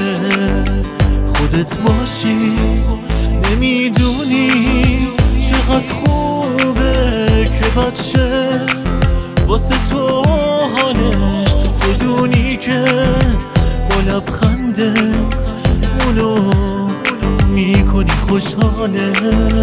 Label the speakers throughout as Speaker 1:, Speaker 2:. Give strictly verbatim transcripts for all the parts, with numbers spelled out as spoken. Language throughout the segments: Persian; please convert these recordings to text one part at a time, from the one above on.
Speaker 1: خودت باشی. نمیدونی چقدر خوبه که بچه واسه تو حالش، بدونی که با لبخندت اونو میکنی خوشحاله.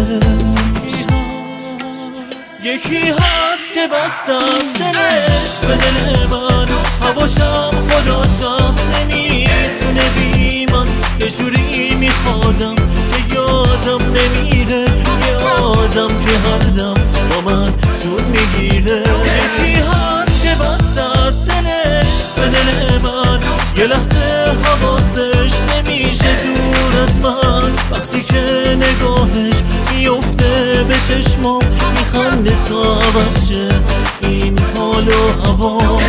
Speaker 1: یکی هست که بستم دلش به دل من، هواشم خداشم نمیتونه بی من. یه جوری میخوادم که یادم نمیره، یه آدم که هر دم با من جون میگیره. یکی هست که بسته از دلش به دل من، یه لحظه حواسش نمیشه دور از من. وقتی که نگاهش میفته به چشمام، میخنده تا عوض شه این حال و هوا.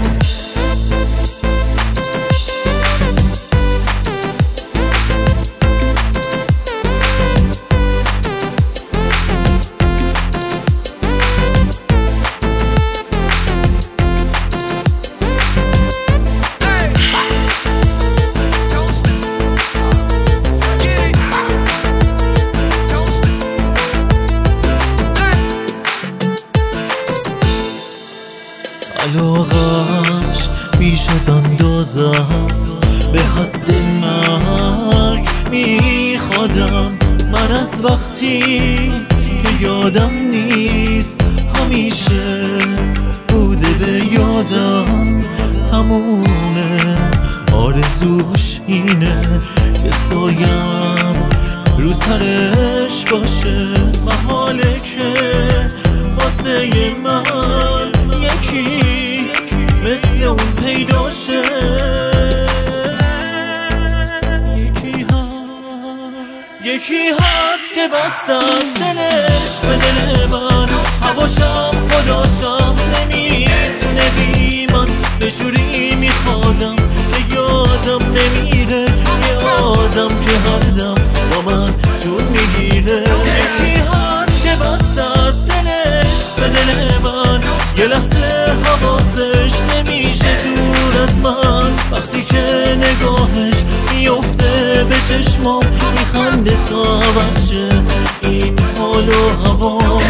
Speaker 1: علاقش بیش از اندازه است، به حد مرگ میخوادم من از وقتی که یادم نیست. همیشه بوده به یادم، تموم آرزوش اینه که سایم رو سرش باشه. محاله که واسه من یکی مثل اون پیدا شه. یکی هست یکی هست که بسته از دلش به دل من، هواشم خداشم نمیتونه بی من. به جوری میخوادم که یادم نمیره، یه آدم که هر دم با من جون میگیره. یکی هست که بسته از دلش به دل من، یه لحظه حواسش نمیشه دور از من. وقتی که نگاهش میفته به چشمام، میخنده تا عوض شه این حال و هوا.